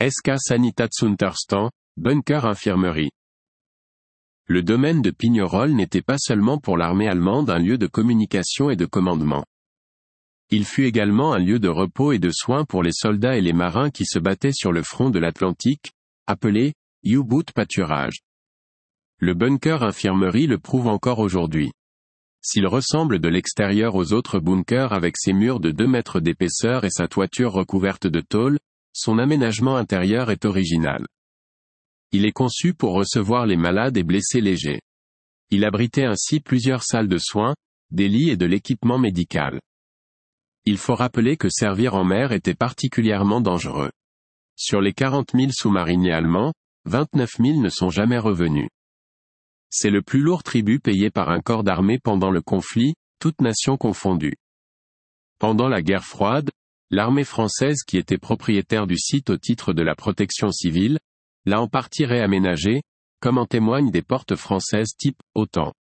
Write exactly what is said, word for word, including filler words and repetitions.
S K Sanitätsunterstand, bunker infirmerie. Le domaine de Pignerol n'était pas seulement pour l'armée allemande un lieu de communication et de commandement. Il fut également un lieu de repos et de soins pour les soldats et les marins qui se battaient sur le front de l'Atlantique, appelé U-boot pâturage. Le bunker infirmerie le prouve encore aujourd'hui. S'il ressemble de l'extérieur aux autres bunkers avec ses murs de deux mètres d'épaisseur et sa toiture recouverte de tôle, son aménagement intérieur est original. Il est conçu pour recevoir les malades et blessés légers. Il abritait ainsi plusieurs salles de soins, des lits et de l'équipement médical. Il faut rappeler que servir en mer était particulièrement dangereux. Sur les quarante mille sous-mariniers allemands, vingt-neuf mille ne sont jamais revenus. C'est le plus lourd tribut payé par un corps d'armée pendant le conflit, toutes nations confondues. Pendant la guerre froide, l'armée française qui était propriétaire du site au titre de la protection civile, l'a en partie réaménagé, comme en témoignent des portes françaises type OTAN.